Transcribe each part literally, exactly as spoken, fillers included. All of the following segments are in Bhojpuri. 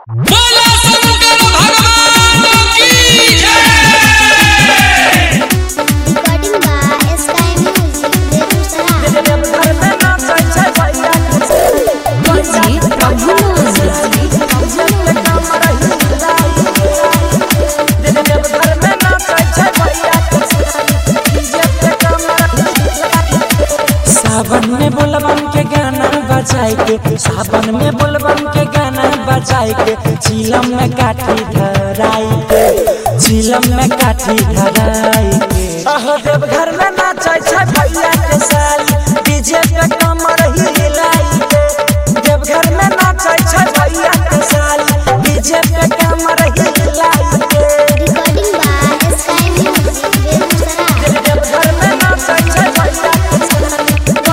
बोला शंकर भगवान की जय। Recording by Sky Music Begusarai. Sawan में बोलबम के गाना बजाए के सावन में बोलबम के गाना बजाए के चिलम में काठी धराई के चिलम में काठी धराई के अहो देवघर में नाचे छै भैया के साली डीजे पे कमर हिलाई के देवघर में नाचे छै भैया के साली डीजे पे कमर हिलाई के recording by Sky Music Begusarai. Deoghar में नाचे छै भैया के साली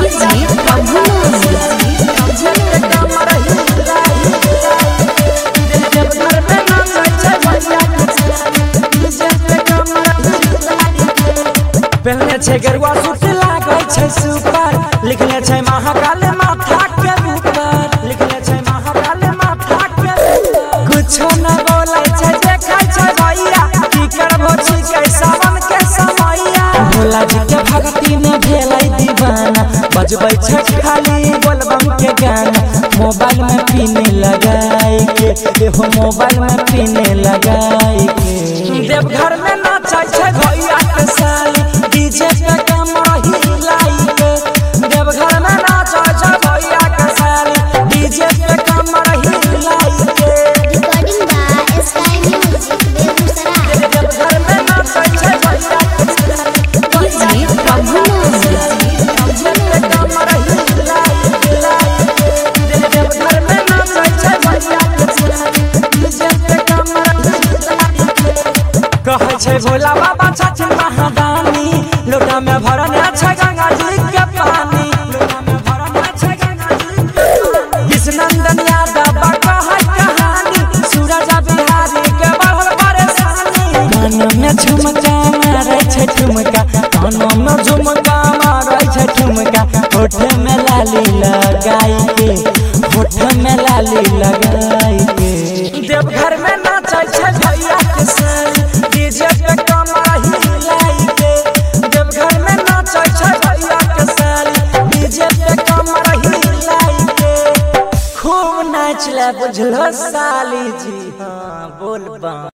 पहले छे गरुआ सूट लागै छै सुपर लिखले छै महाकाल माथा के ऊपर लिखले छै महाकाल माथा के ऊपर कुछो न बोलै छै देखै छै भैया की करबो छी के सावन के समैया भोला जी के भक्ति में भेलै दीवाना बजबै छै खाली बोलबम के गाना मोबाइल में पीने लगाई के एहो मोबाइल में पीने लगाई के देवघर में नाचै छै भैया के साली डीजे पे कमर हिलाई के देवघर में नाचै छै भैया के साली डीजे पे कमर हिलाई के recording by Sky Music Begusarai. Deoghar में नाचै छै भैया के साली डीजे पे कमर हिलाई के देवघर में नाचै छै भैया के साली डीजे पे कमर हिलाई के कहै छै भोला बाबा छथिन महादानी लोटा में भरने छै गंगा जी के पानी लोटा में भरने छै गंगा जी के पानी कृष्णनंदन यादव कहै कहानी सूरज बिहारी के बढ़ल परेशानी कान में झुमका मारै छै ठुमका कान में झुमका मारै छै ठुमका होठ में लाली लगाई के होठ में लाली लगाई के देवघर में नाचै छै भैया के साली डीजे पे कमर हिलाई के देवघर में नाचै छै भैया के साली डीजे पे कमर हिलाई के खूब नाच ले बुझलो साली जी हाँ बोल बा।